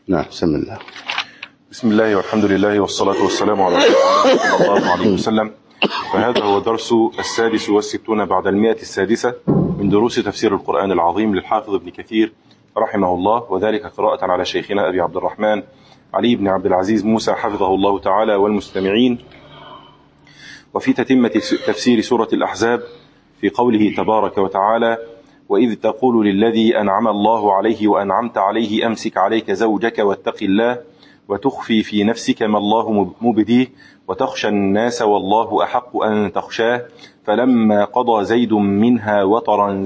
نعم، بسم الله. بسم الله والحمد لله والصلاة والسلام على رسول الله صلى الله عليه وسلم. فهذا هو درس 66 بعد 100 السادسة من دروس تفسير القرآن العظيم للحافظ ابن كثير رحمه الله، وذلك قراءة على شيخنا أبي عبد الرحمن علي بن عبد العزيز موسى حفظه الله تعالى والمستمعين. وفي تتمة تفسير سورة الأحزاب في قوله تبارك وتعالى: وإذ تقول للذي أنعم الله عليه وأنعمت عليه أمسك عليك زوجك واتق الله وتخفي في نفسك ما الله مبديه وتخشى الناس والله أحق أن تخشاه فلما قضى زيد منها وطرا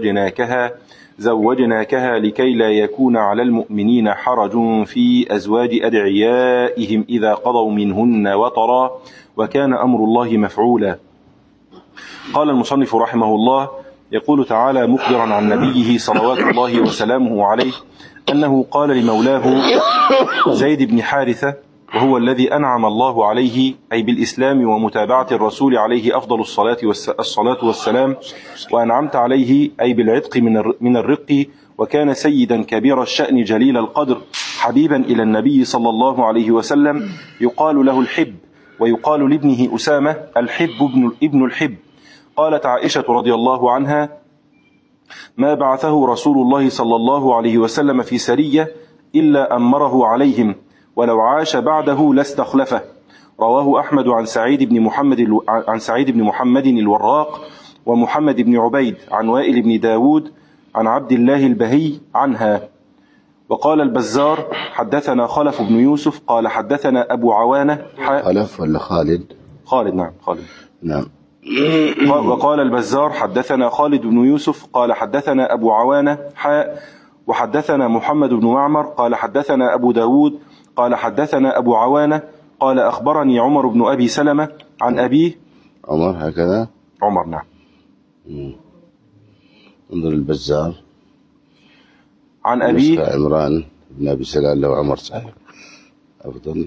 زوجناكها لكي لا يكون على المؤمنين حرج في أزواج أدعيائهم إذا قضوا منهن وطرا وكان أمر الله مفعولا. قال المصنف رحمه الله: يقول تعالى مخبرا عن نبيه صلوات الله وسلامه عليه أنه قال لمولاه زيد بن حارثة، وهو الذي أنعم الله عليه أي بالإسلام ومتابعة الرسول عليه أفضل الصلاة والسلام، وأنعمت عليه أي بالعتق من الرق، وكان سيدا كبير الشأن جليل القدر حبيبا إلى النبي صلى الله عليه وسلم، يقال له الحب، ويقال لابنه أسامة الحب ابن الحب. قالت عائشة رضي الله عنها: ما بعثه رسول الله صلى الله عليه وسلم في سرية إلا أمره عليهم، ولو عاش بعده لاستخلفه. رواه أحمد عن سعيد بن محمد الوراق ومحمد بن عبيد عن وائل بن داود عن عبد الله البهي عنها. وقال البزار حدثنا خلف بن يوسف قال حدثنا أبو عوانة. خلف ولا خالد؟ خالد، نعم خالد، نعم. وقال البزار حدثنا خالد بن يوسف قال حدثنا أبو عوانة وحدثنا محمد بن معمر قال حدثنا أبو داود قال حدثنا أبو عوانة قال أخبرني عمر بن أبي سلمة عن أبيه. عمر هكذا؟ عمر، نعم. انظر البزار عن أبيه عمران بن أبي سلمة لو عمر صحيح أفضل.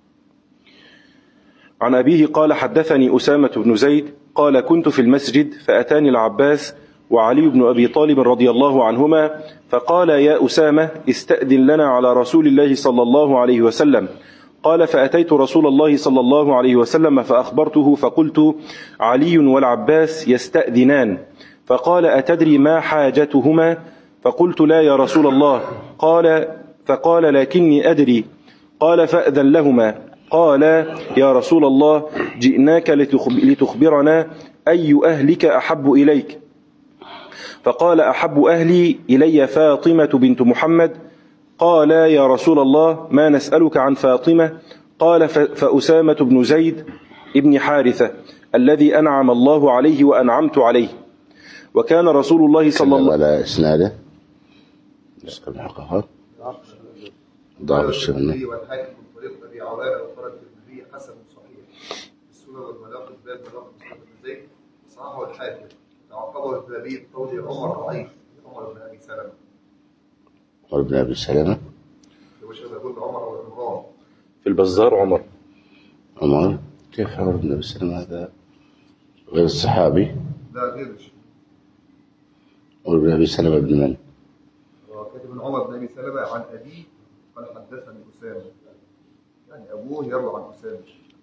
عن أبيه قال حدثني أسامة بن زيد قال كنت في المسجد فأتاني العباس وعلي بن أبي طالب رضي الله عنهما فقال: يا أسامة استأذن لنا على رسول الله صلى الله عليه وسلم. قال: فأتيت رسول الله صلى الله عليه وسلم فأخبرته فقلت: علي والعباس يستأذنان. فقال: أتدري ما حاجتهما؟ فقلت: لا يا رسول الله. فقال: لكني أدري. قال: فأذن لهما. قال: يا رسول الله جئناك لتخبرنا أي أهلك أحب إليك؟ فقال: أحب أهلي إلي فاطمة بنت محمد. قال: يا رسول الله ما نسألك عن فاطمة؟ قال: فأسامة بن زيد ابن حارثة الذي أنعم الله عليه وأنعمت عليه. وكان رسول الله صلى الله عليه وسلم على إسناده نسأل الحقيقة ضعف السنة أبي عوانة وخرج النبي حسن صحيح السنة والملاقب باب ملاقب أسامة بن زيد صححه الحاكم. تعقبه الذهبي بقول عمر ضعيف عمر بن أبي سلمة. عمر بن أبي سلمة يقول عمر وعمران في البزار عمر كيف عمر بن أبي سلمة هذا غير الصحابي؟ لا غيرش. عمر بن أبي سلمة بن من؟ كاتب عمر بن أبي سلمة عن أبيه قال حدثني أسامة، يعني أبوه يروي عن أسامة.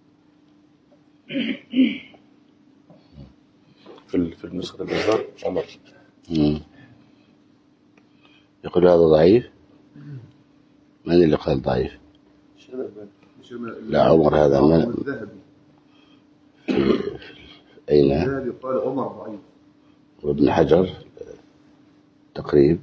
في النسخة البزار عمر. يقول هذا ضعيف. من اللي قال ضعيف؟ لا عمر هذا من الذهبي. أين؟ الذهبي قال عمر ضعيف. وابن حجر تقريب.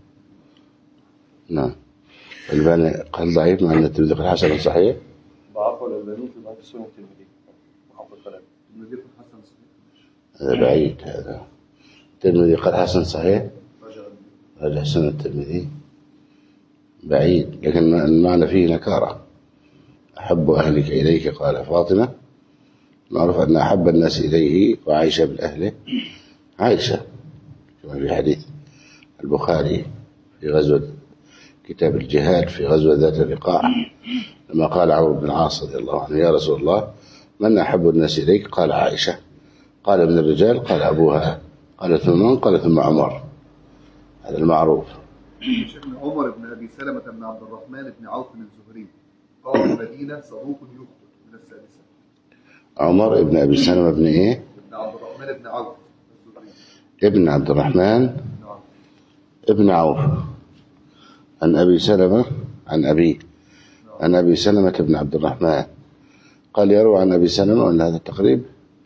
نعم. الباني قال ضعيف مع أن الترمذي قال حسن صحيح. ضعفه الألباني في ضعف السنة الترمذي محافظ الكلام. الترمذي قال حسن صحيح. هذا بعيد هذا. الترمذي قال حسن صحيح. رجع سنة الترمذي بعيد، لكن المعنى فيه نكارة. أحب أهلك إليك قال فاطمة، معروف أن أحب الناس إليه وعائشة بالأهله عائشة، كما في حديث البخاري في غزوة كتاب الجهاد في غزوة ذات الرقاع لما قال عمرو بن العاص رضي الله عنه: يا رسول الله من أحب الناس إليك؟ قال عائشة. قال: من الرجال؟ قال أبوها. قال: ثم من؟ قال: ثم عمر. هذا المعروف. شيخنا عمر بن أبي سلمة بن عبد الرحمن بن عوف الزهري قال المدينة صدوق يخطئ من السادسة. عمر بن أبي سلمة بن إيه؟ بن عبد الرحمن بن عوف الزهري. ابن عبد الرحمن ابن عوف عن أبي سلمة عن أبيه عن أبي سلمة بن عبد الرحمن قال يروى عن أبي سلمة وأن هذا التقريب.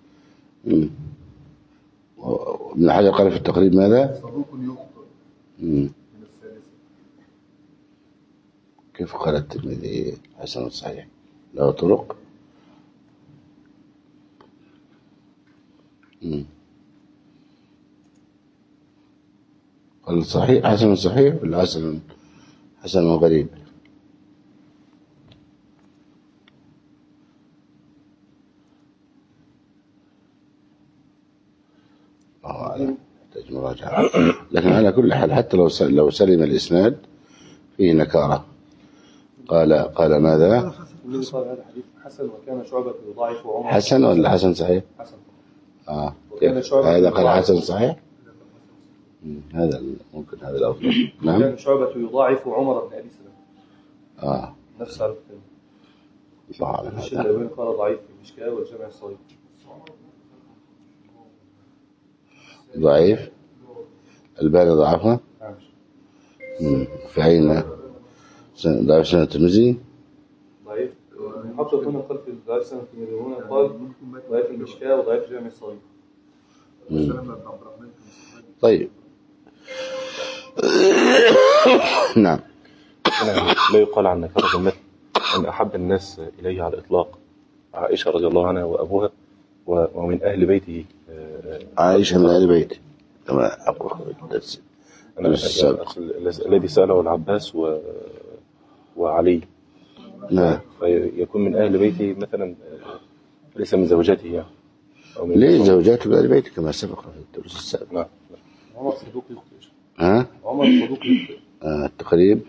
ابن حجر قال في التقريب ماذا؟ صدوق يخطئ من السادسة. كيف قال الترمذي حسن صحيح له طرق؟ قال صحيح حسن صحيح ولا حسن غريب؟ يحتاج مراجعة. لكن على كل حال حتى لو سلم الإسناد فيه نكارة. قال ماذا؟ الذي قال هذا حديث حسن وكان شعبة يضاعف وعمر. حسن ولا حسن صحيح؟ حسن. هذا قال حسن صحيح. هذا ممكن هذا الأفضل. نعم. كان شعبة يضاعف وعمر بن أبي سلمة. نفس عرفت. الله أعلم. الشيخ قال ضعيف في المشكاة والجامع الصغير. ضعيف. الباني ضعفها. في أين؟ ضعيف سنة الترمذي. ضعيف. حط هنا قال في ضعيف سنة الترمذي هنا قال ضعيف المشكاة وضعيف الجامع الصغير. طيب. نعم. لا يقال عن نكارة المتن أن أحب الناس إليه على الإطلاق عائشة رضي الله عنها وأبوها ومن أهل بيته. عائشة من أهل بيته كما أقول الذي سأله العباس وعلي. نعم. فيكون من أهل بيته مثلا ليس من زوجاته يعني. ليه زوجاته من أهل بيته كما سبق في الدروس السابقة. نعم. عمر صدوق يخطئ. عمر صدوق يخطئ. التقريب.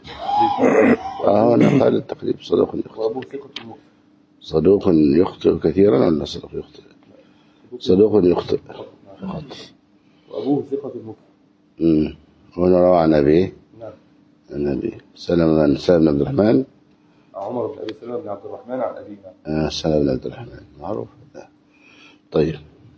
أنا قال التقريب صدوق يخطئ. وأبوه ثقة المخطئ. صدوق يخطئ كثيرا ولا صدوق يخطئ؟ صدوق يخطئ فقط. وأبوه ثقة المخطئ. هنا روى عن أبيه. نعم. النبي سلم بن عبد الرحمن. عمر بن أبي سلمة بن عبد الرحمن عن أبيه. سلم بن عبد الرحمن معروف. طيب.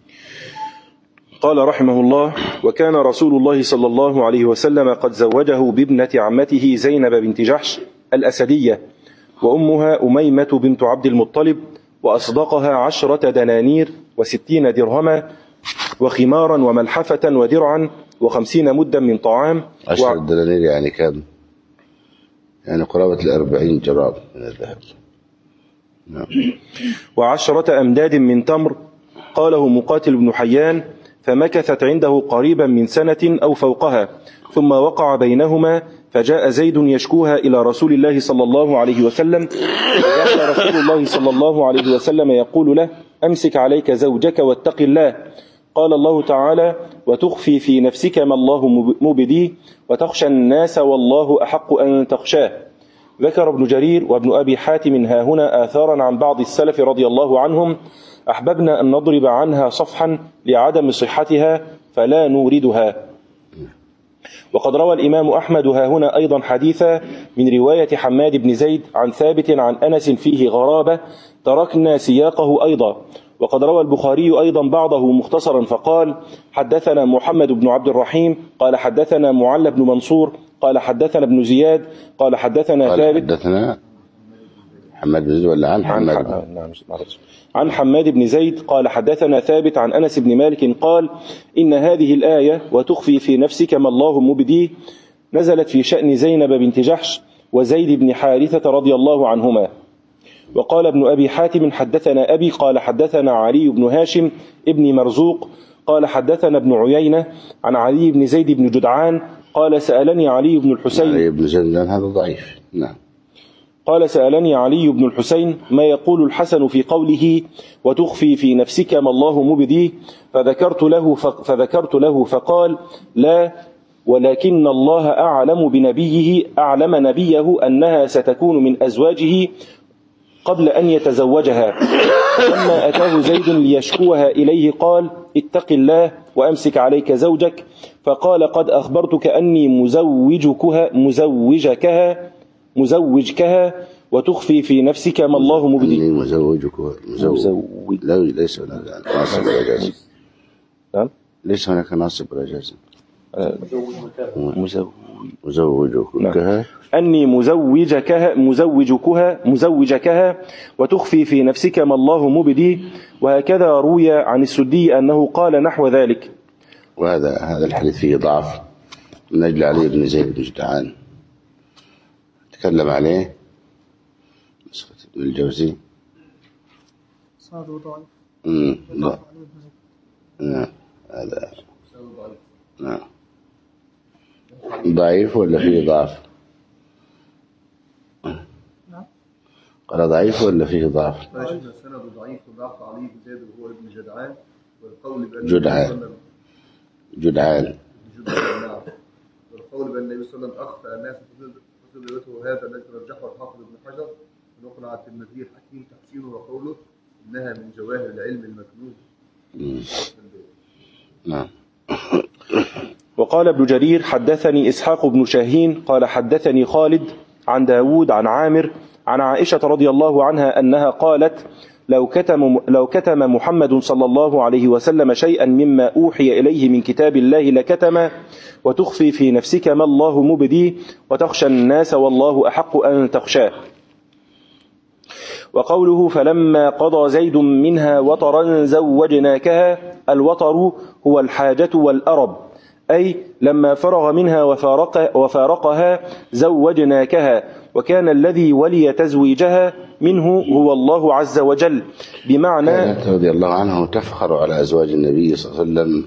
قال رحمه الله: وكان رسول الله صلى الله عليه وسلم قد زوجه بابنة عمته زينب بنت جحش الأسدية، وأمها أميمة بنت عبد المطلب، وأصدقها 10 دنانير و60 درهما وخمارا وملحفة ودرعا و50 مدا من طعام. 10 دنانير يعني كم؟ يعني قرابة 40 جراب من الذهب. نعم. و10 أمداد من تمر. قاله مقاتل بن حيان: فمكثت عنده قريبا من سنة أو فوقها، ثم وقع بينهما، فجاء زيد يشكوها إلى رسول الله صلى الله عليه وسلم، فجاء رسول الله صلى الله عليه وسلم يقول له: أمسك عليك زوجك واتق الله. قال الله تعالى: وتخفي في نفسك ما الله مبديه وتخشى الناس والله أحق أن تخشاه. ذكر ابن جرير وابن أبي حاتم هاهنا آثارا عن بعض السلف رضي الله عنهم أحببنا أن نضرب عنها صفحا لعدم صحتها فلا نوردها. وقد روى الإمام أحمد هاهنا أيضا حديثا من رواية حماد بن زيد عن ثابت عن أنس فيه غرابة تركنا سياقه أيضا. وقد روى البخاري أيضا بعضه مختصرا فقال: حدثنا محمد بن عبد الرحيم قال حدثنا معل بن منصور قال حدثنا ابن زياد قال حدثنا ثابت. حدثنا حماد بن زيد ولا عن حماد بن زيد قال حدثنا ثابت عن أنس بن مالك قال: إن هذه الآية وتخفي في نفسك ما الله مبديه نزلت في شأن زينب بنت جحش وزيد بن حارثة رضي الله عنهما. وقال ابن أبي حاتم حدثنا أبي قال حدثنا علي بن هاشم ابن مرزوق قال حدثنا ابن عيينة عن علي بن زيد بن جدعان قال سألني علي بن الحسين. علي بن زيد هذا ضعيف. نعم. قال سألني علي بن الحسين ما يقول الحسن في قوله وتخفي في نفسك ما الله مبديه، فذكرت له فقال: لا، ولكن الله أعلم بنبيه أعلم نبيه أنها ستكون من أزواجه قبل أن يتزوجها. لما أتاه زيد ليشكوها إليه قال: اتق الله وأمسك عليك زوجك. فقال: قد أخبرتك أني مزوجكها وتخفي في نفسك ما الله مبدي. أني مزوج. لا، ليس هناك ناصب ولا جازم. نعم، ليس هناك ناصب ولا جازم. مزوجكها. أني مزوجكها وتخفي في نفسك ما الله مبدي. وهكذا روي عن السدي أنه قال نحو ذلك. وهذا الحديث فيه ضعف من أجل علي بن زيد بن جدعان تكلم عليه نسخة ابن الجوزي. صادوا ضعيف. نعم، هذا نعم. ضعيف ولا فيه ضعف؟ قال ضعيف ولا فيه ضعف؟ سند ضعيف وضعف علي بن زيد وهو ابن جدعان. والقول بأن جدعان. نعم. والقول بأن النبي صلى الله عليه وسلم أخطأ الناس في تدريته هذا الذي رجحه الحافظ ابن حجر ونقل عن الترمذي الحكيم تحسينه وقوله إنها من جواهر العلم المكنون. نعم. وقال ابن جرير: حدثني إسحاق بن شاهين قال حدثني خالد عن داود عن عامر عن عائشة رضي الله عنها أنها قالت: لو كتم محمد صلى الله عليه وسلم شيئا مما أوحي إليه من كتاب الله لكتم، وتخفي في نفسك ما الله مبدي، وتخشى الناس والله أحق أن تخشاه. وقوله: فلما قضى زيد منها وطرا زوجناكها. الوطر هو الحاجة والأرب، أي لما فرغ منها وفارقها زوجناكها. وكان الذي ولي تزويجها منه هو الله عز وجل، بمعنى كانت رضي الله عنه تفخر على أزواج النبي صلى الله عليه وسلم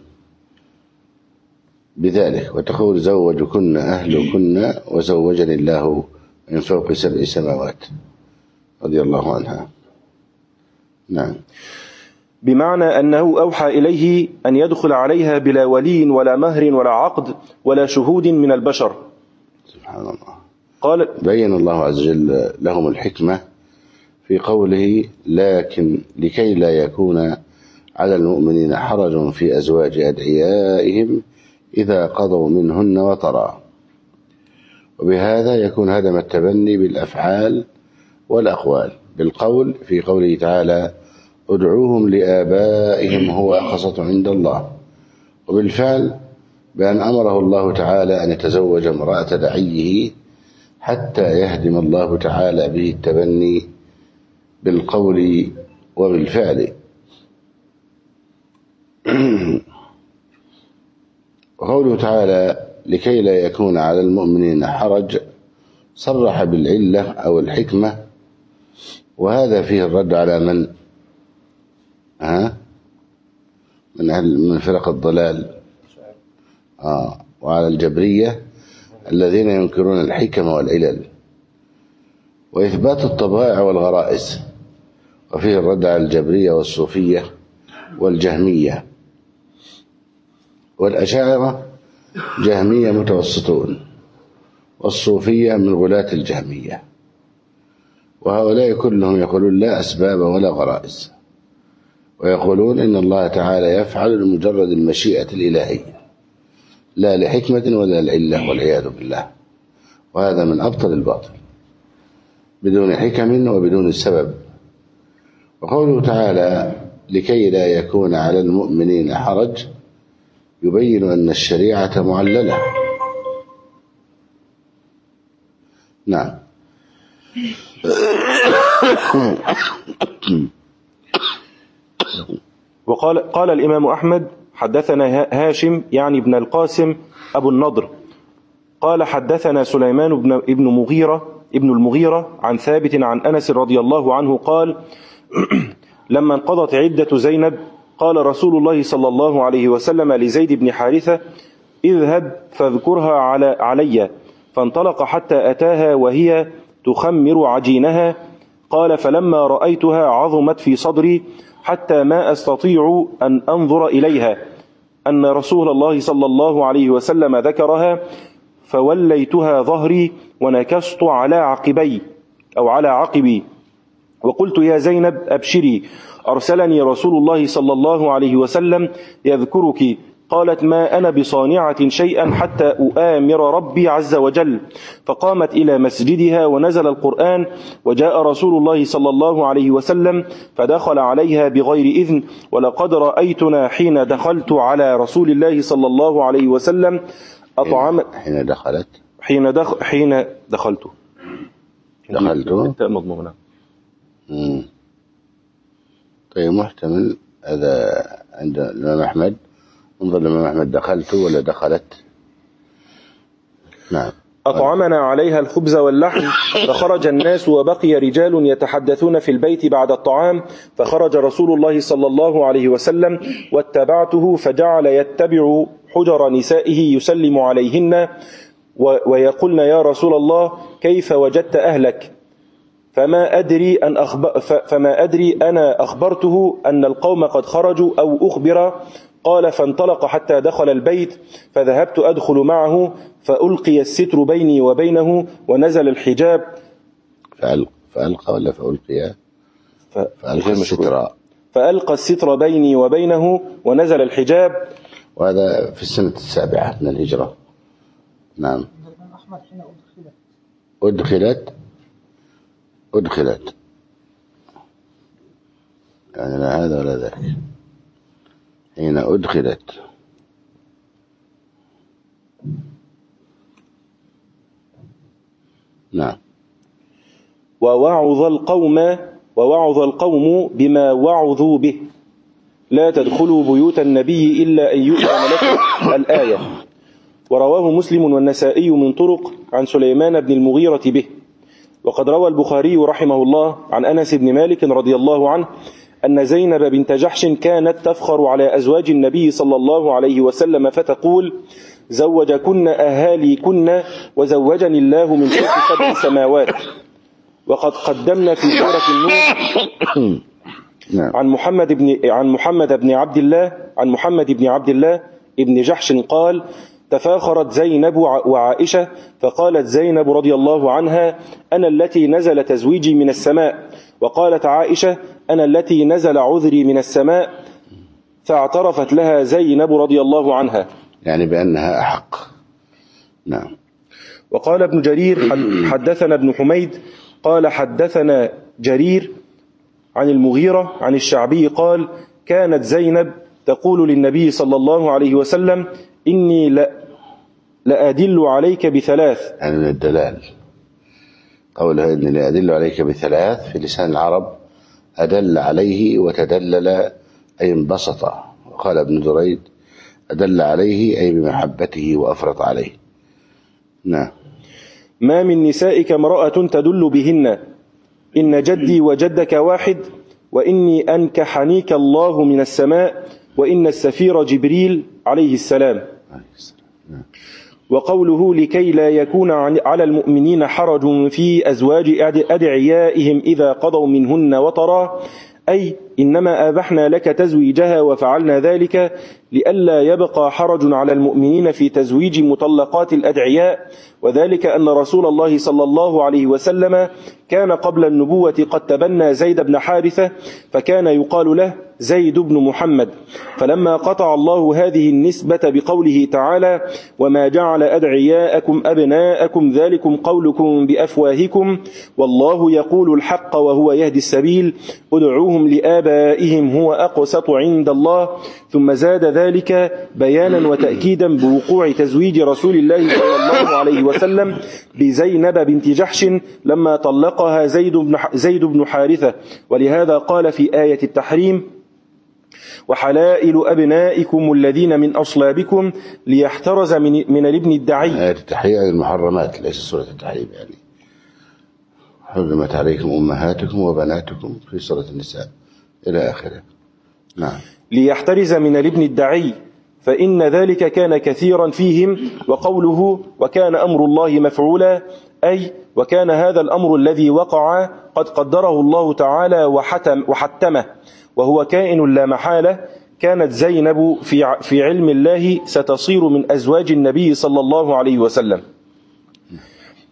بذلك وتقول: زوجكن أهلكن وزوجني الله من فوق 7 سماوات، رضي الله عنها. نعم. بمعنى أنه أوحى إليه أن يدخل عليها بلا ولي ولا مهر ولا عقد ولا شهود من البشر. سبحان الله. قال: بين الله عز وجل لهم الحكمة في قوله: لكن لكي لا يكون على المؤمنين حرج في أزواج أدعيائهم إذا قضوا منهن وطرا. وبهذا يكون هدم التبني بالأفعال والأقوال بالقول في قوله تعالى: ادعوهم لآبائهم هو أقسط عند الله. وبالفعل بأن أمره الله تعالى أن يتزوج امرأة دعيه حتى يهدم الله تعالى به التبني بالقول وبالفعل. وقوله تعالى: لكي لا يكون على المؤمنين حرج، صرح بالعلة أو الحكمة، وهذا فيه الرد على من من فرق الضلال وعلى الجبرية الذين ينكرون الحكم والعلل، وإثبات الطبائع والغرائز، وفيه الرد على الجبرية والصوفية والجهمية. والأشاعرة جهمية متوسطون، والصوفية من غلاة الجهمية، وهؤلاء كلهم يقولون لا أسباب ولا غرائز، ويقولون إن الله تعالى يفعل لمجرد المشيئة الإلهية لا لحكمة ولا لعلة، والعياذ بالله. وهذا من أبطل الباطل بدون حكم وبدون سبب. وقوله تعالى: لكي لا يكون على المؤمنين حرج، يبين أن الشريعة معللة. نعم. قال الإمام أحمد: حدثنا هاشم يعني ابن القاسم أبو النضر قال حدثنا سليمان ابن المغيرة عن ثابت عن أنس رضي الله عنه قال: لما انقضت عدة زينب قال رسول الله صلى الله عليه وسلم لزيد بن حارثة: اذهب فاذكرها علي. فانطلق حتى أتاها وهي تخمر عجينها. قال: فلما رأيتها عظمت في صدري حتى ما أستطيع أن أنظر إليها، أن رسول الله صلى الله عليه وسلم ذكرها، فوليتها ظهري ونكست على عقبي. وقلت يا زينب أبشري، أرسلني رسول الله صلى الله عليه وسلم يذكرك. قالت ما أنا بصانعة شيئا حتى أؤامر ربي عز وجل. فقامت إلى مسجدها ونزل القرآن، وجاء رسول الله صلى الله عليه وسلم فدخل عليها بغير إذن. ولقد رأيتنا حين دخلت على رسول الله صلى الله عليه وسلم حين دخلت التاء مضمومة. طيب محتمل هذا عند الإمام أحمد. انظر الإمام أحمد دخلت ولا دخلت؟ نعم. أطعمنا عليها الخبز واللحم، فخرج الناس وبقي رجال يتحدثون في البيت بعد الطعام، فخرج رسول الله صلى الله عليه وسلم واتبعته، فجعل يتبع حجر نسائه يسلم عليهن ويقولن يا رسول الله كيف وجدت أهلك؟ فما أدري أنا أخبرته أن القوم قد خرجوا أو أخبر. قال فانطلق حتى دخل البيت، فذهبت أدخل معه، فألقي الستر بيني وبينه ونزل الحجاب. فألقى ولا فألقي؟ فألقى الستر بيني وبينه ونزل الحجاب. وهذا في السنة 7 من الهجرة. نعم. أدخلت يعني لا هذا ولا ذاك. حين أدخلت. نعم. ووعظ القوم بما وعظوا به، لا تدخلوا بيوت النبي إلا أن يؤذن لكم الآية. ورواه مسلم والنسائي من طرق عن سليمان بن المغيرة به. وقد روى البخاري رحمه الله عن أنس بن مالك رضي الله عنه أن زينب بنت جحش كانت تفخر على أزواج النبي صلى الله عليه وسلم فتقول زوجكن أهاليكن وزوجني الله من فوق 7 سماوات. وقد قدمنا في سورة النور عن محمد بن عبد الله ابن جحش قال تفاخرت زينب وعائشة، فقالت زينب رضي الله عنها أنا التي نزل تزويجي من السماء، وقالت عائشة أنا التي نزل عذري من السماء، فاعترفت لها زينب رضي الله عنها، يعني بأنها أحق. نعم. وقال ابن جرير حدثنا ابن حميد قال حدثنا جرير عن المغيرة عن الشعبي قال كانت زينب تقول للنبي صلى الله عليه وسلم إني لأدل عليك ب3. يعني من الدلال قولها إني لأدل عليك ب3 في لسان العرب، أدل عليه وتدلل أي انبسط. وقال ابن دريد أدل عليه أي بمحبته وأفرط عليه. نعم. ما من نسائك امرأة تدل بهن، إن جدي وجدك واحد، وإني أنكحنيك الله من السماء، وإن السفير جبريل عليه السلام. وقوله لكي لا يكون على المؤمنين حرج في أزواج أدعيائهم إذا قضوا منهن وطرا، أي إنما أبحنا لك تزويجها وفعلنا ذلك لئلا يبقى حرج على المؤمنين في تزويج مطلقات الأدعياء. وذلك أن رسول الله صلى الله عليه وسلم كان قبل النبوة قد تبنى زيد بن حارثة، فكان يقال له زيد بن محمد. فلما قطع الله هذه النسبة بقوله تعالى وما جعل أدعياءكم أبناءكم ذلكم قولكم بأفواهكم والله يقول الحق وهو يهدي السبيل ادعوهم لآبائهم هو أقسط عند الله، ثم زاد ذلك بيانا وتأكيدا بوقوع تزويج رسول الله صلى الله عليه وسلم بزينب بنت جحش لما طلقها زيد بن حارثة. ولهذا قال في آية التحريم وحلائل أبنائكم الذين من أصلابكم ليحترز من الابن الدعي. آية التحريم المحرمات ليس سورة التحريم، يعني حرمت عليكم أمهاتكم وبناتكم في سورة النساء إلى آخره. نعم. ليحترز من الابن الدعي فإن ذلك كان كثيرا فيهم. وقوله وكان أمر الله مفعولا، أي وكان هذا الأمر الذي وقع قد قدره الله تعالى وحتمه، وهو كائن لا محالة. كانت زينب في علم الله ستصير من أزواج النبي صلى الله عليه وسلم.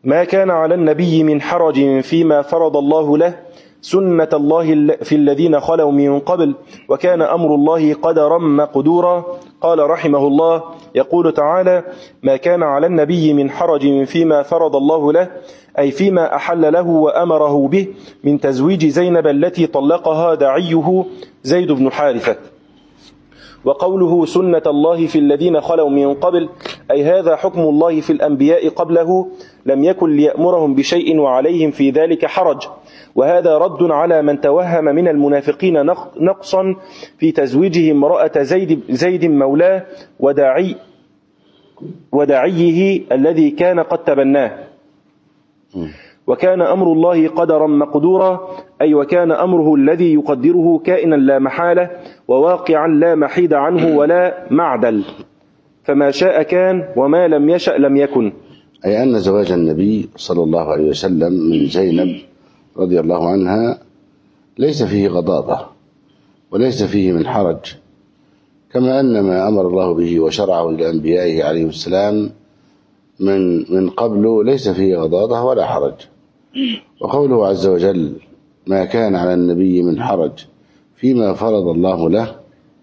ما كان على النبي من حرج فيما فرض الله له سنة الله في الذين خلوا من قبل وكان أمر الله قدرا مقدورا. قال رحمه الله يقول تعالى: ما كان على النبي من حرج فيما فرض الله له، أي فيما أحل له وأمره به من تزويج زينب التي طلقها دعيه زيد بن حارثة. وقوله سنة الله في الذين خلوا من قبل، أي هذا حكم الله في الأنبياء قبله، لم يكن ليأمرهم بشيء وعليهم في ذلك حرج. وهذا رد على من توهم من المنافقين نقصا في تزويجه امرأة زيد مولاه وداعيه الذي كان قد تبناه. وكان أمر الله قدرا مقدورا، أي وكان أمره الذي يقدره كائنا لا محالة وواقعا لا محيد عنه ولا معدل، فما شاء كان وما لم يشأ لم يكن. أي أن زواج النبي صلى الله عليه وسلم من زينب رضي الله عنها ليس فيه غضاضة وليس فيه من حرج، كما أن ما أمر الله به وشرعه لأنبيائه عليه السلام من قبله ليس فيه غضاضة ولا حرج. وقوله عز وجل: ما كان على النبي من حرج فيما فرض الله له،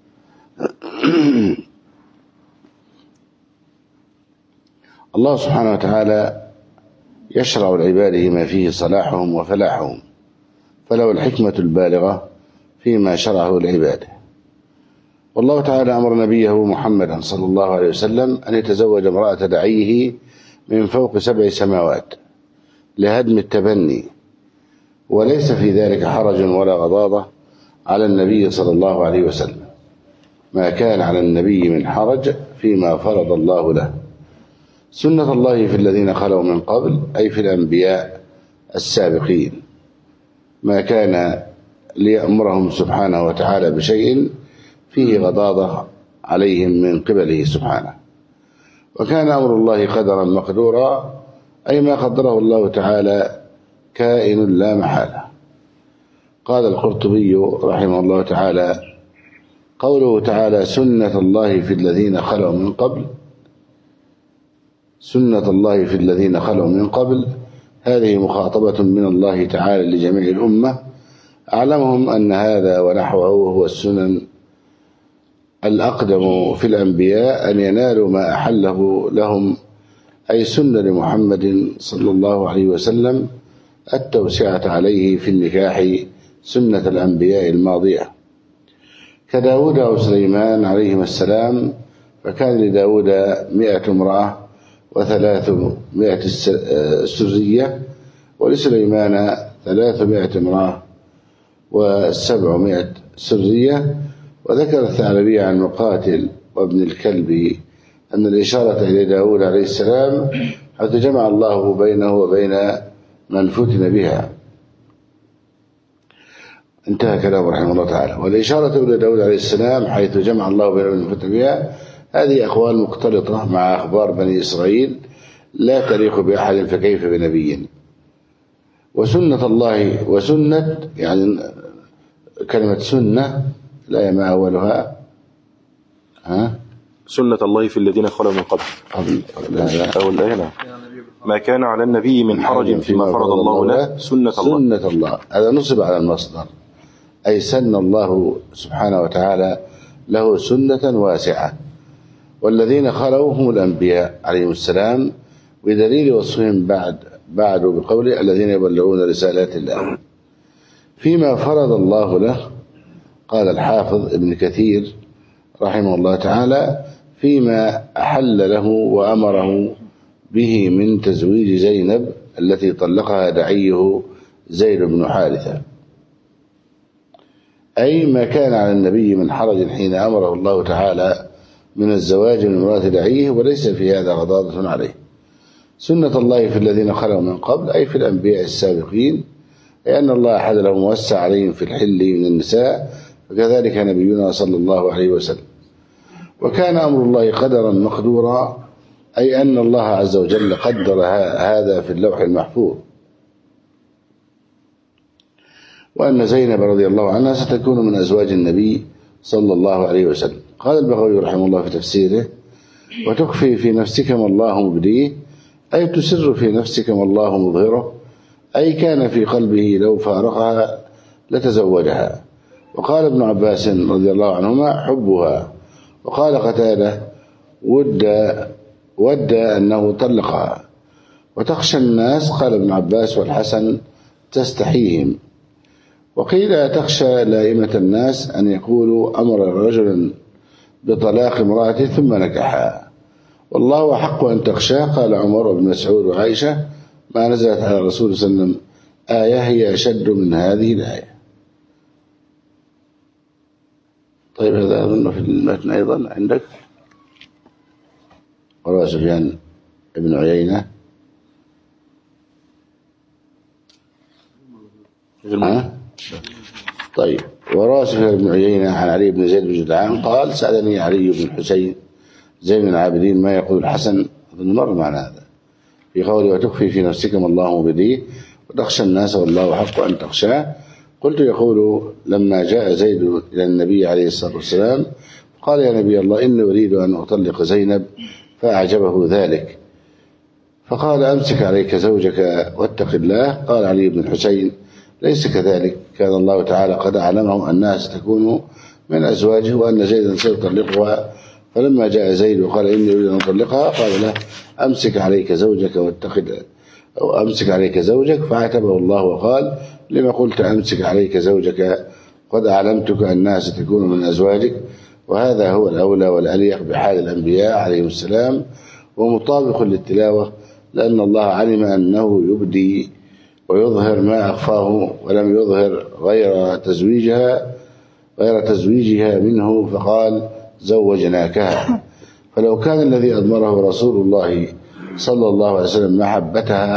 الله سبحانه وتعالى يشرع لعباده ما فيه صلاحهم وفلاحهم، فله الحكمة البالغة فيما شرعه لعباده. والله تعالى أمر نبيه محمدا صلى الله عليه وسلم أن يتزوج امرأة دعيه من فوق 7 سماوات لهدم التبني، وليس في ذلك حرج ولا غضاضة على النبي صلى الله عليه وسلم. ما كان على النبي من حرج فيما فرض الله له. سنة الله في الذين خلوا من قبل، أي في الأنبياء السابقين. ما كان ليأمرهم سبحانه وتعالى بشيء فيه غضاضة عليهم من قبله سبحانه. وكان أمر الله قدرا مقدورا، أي ما قدره الله تعالى كائن لا محالة. قال القرطبي رحمه الله تعالى: قوله تعالى سنة الله في الذين خلوا من قبل، سنة الله في الذين خلوا من قبل، هذه مخاطبة من الله تعالى لجميع الأمة، أعلمهم أن هذا ونحوه هو السنن الأقدم في الأنبياء أن ينالوا ما أحله لهم، أي سنة لمحمد صلى الله عليه وسلم التوسعة عليه في النكاح، سنة الأنبياء الماضية، كداود وسليمان عليهما السلام، فكان لداود 100 امرأة و300 سرية، ولسليمان 300 امرأة و700 سرية. وذكر الثعلبي عن مقاتل وابن الكلب أن الإشارة إلى داود عليه السلام حيث جمع الله بينه وبين من فتن بها. انتهى كلامه رحمه الله تعالى. والإشارة إلى داود عليه السلام حيث جمع الله بينه وبين من فتن بها، هذه أقوال مختلطة مع أخبار بني إسرائيل لا تليق بأحد، فكيف بنبي. وسنة الله، وسنة يعني كلمة سنة لا ما أولها سنة الله في الذين خلوا من قبل أول الآية. نعم. ما كان على النبي من حرج فيما فرض الله له سنة الله. هذا نصب على المصدر، أي سن الله سبحانه وتعالى له سنة واسعة. والذين خلوا هم الأنبياء عليهم السلام، بدليل وصفهم بعد بقوله الذين يبلغون رسالات الله. فيما فرض الله له، قال الحافظ ابن كثير رحمه الله تعالى: فيما أحل له وأمره به من تزويج زينب التي طلقها دعيه زيد بن حارثة، أي ما كان على النبي من حرج حين أمره الله تعالى من الزواج من امرأة دعيه، وليس في هذا غضاضة عليه. سنة الله في الذين خلوا من قبل، أي في الأنبياء السابقين، لأن الله أحد لهم وسع عليهم في الحل من النساء، وكذلك نبينا صلى الله عليه وسلم. وكان أمر الله قدرا مقدورا، أي أن الله عز وجل قدر هذا في اللوح المحفوظ، وأن زينب رضي الله عنها ستكون من أزواج النبي صلى الله عليه وسلم. قال البغوي رحمه الله في تفسيره: وتخفي في نفسك ما الله مبديه، أي تسر في نفسك ما الله مظهره، أي كان في قلبه لو فارقها لتزوجها. وقال ابن عباس رضي الله عنهما حبها. وقال قتادة ود أنه طلقها. وتخشى الناس، قال ابن عباس والحسن تستحيهم. وقيل تخشى لائمة الناس أن يقولوا أمر رجلا بطلاق امرأته ثم نكحها، والله أحق أن تخشاه. قال عمر بن مسعود وعائشة ما نزلت على الرسول صلى الله عليه وسلم آية هي أشد من هذه الآية. طيب هذا أظن في المتن أيضا عندك. وروى سفيان بن عيينة طيب وروى سفيان بن عيينة عن علي بن زيد بن جدعان قال سألني علي بن الحسين زين العابدين ما يقول الحسن، أظن مر معنا هذا في قوله وتخفي في نفسك ما الله مبديه وتخشى الناس والله حق أن تخشاه. قلت يقول لما جاء زيد إلى النبي عليه الصلاة والسلام قال يا نبي الله إني أريد أن أطلق زينب، فأعجبه ذلك فقال أمسك عليك زوجك واتق الله. قال علي بن الحسين ليس كذلك، كان الله تعالى قد أعلمه أنها ستكون من أزواجه وأن زيدا سيطلقها. فلما جاء زيد وقال إني أريد أن أطلقها قال له أمسك عليك زوجك واتق الله، أو أمسك عليك زوجك، فعاتبه الله وقال لما قلت أمسك عليك زوجك قد أعلمتك أنها ستكون من أزواجك. وهذا هو الأولى والأليق بحال الأنبياء عليهم السلام ومطابق للتلاوة، لأن الله علم أنه يبدي ويظهر ما أخفاه ولم يظهر غير تزويجها منه فقال زوجناكها. فلو كان الذي أضمره رسول الله صلى الله عليه وسلم محبتها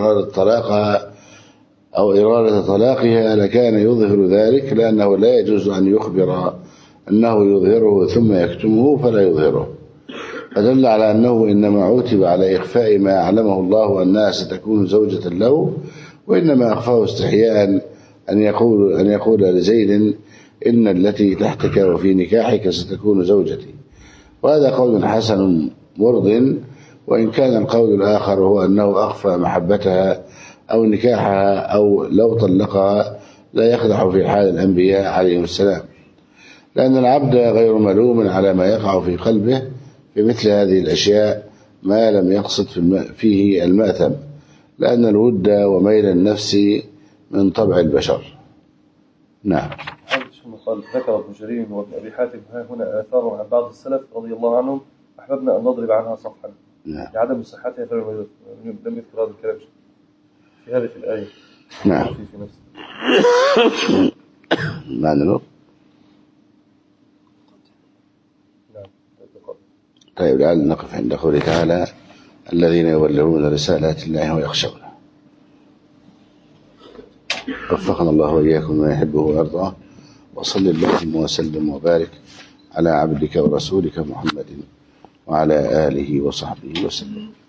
أو إرادة طلاقها لكان يظهر ذلك، لأنه لا يجوز أن يخبر أنه يظهره ثم يكتمه فلا يظهره. فدل على أنه إنما عوتب على إخفاء ما أعلمه الله أنها ستكون زوجة له، وإنما أخفاه استحياء أن يقول لزيد إن التي تحتك وفي نكاحك ستكون زوجتي. وهذا قول حسن مرض، وإن كان القول الآخر هو أنه أخفى محبتها أو نكاحها أو لو طلقها لا يقدح في حال الأنبياء عليهم السلام، لأن العبد غير ملوم على ما يقع في قلبه في مثل هذه الأشياء ما لم يقصد فيه المأثم، لأن الود وميل النفس من طبع البشر. نعم. قال ذكر ابن جرير وابن أبي حاتم ها هنا آثار عن بعض السلف رضي الله عنهم أحببنا أن نضرب عنها صفحا لعدم صحتها فلم يذكر هذا الكلام في هذه الآية. نعم. في نفسه. معنى له. طيب لعل نقف عند قوله تعالى الذين يبلغون رسالات الله ويخشونه. وفقنا الله وإياكم ما يحبه ويرضاه، وصل اللهم وسلم وبارك على عبدك ورسولك محمد وعلى آله وصحبه وسلم.